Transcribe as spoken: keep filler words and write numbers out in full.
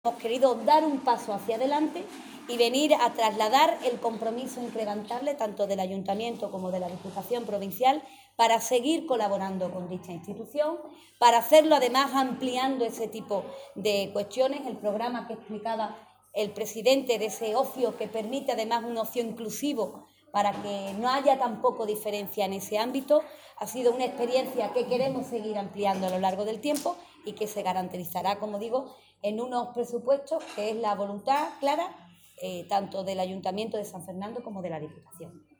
Hemos querido dar un paso hacia adelante y venir a trasladar el compromiso incrementable tanto del Ayuntamiento como de la Diputación Provincial para seguir colaborando con dicha institución, para hacerlo además ampliando ese tipo de cuestiones, el programa que explicaba el presidente de ese ocio que permite además un ocio inclusivo para que no haya tampoco diferencia en ese ámbito, ha sido una experiencia que queremos seguir ampliando a lo largo del tiempo y que se garantizará, como digo, en unos presupuestos que es la voluntad clara eh, tanto del Ayuntamiento de San Fernando como de la Diputación.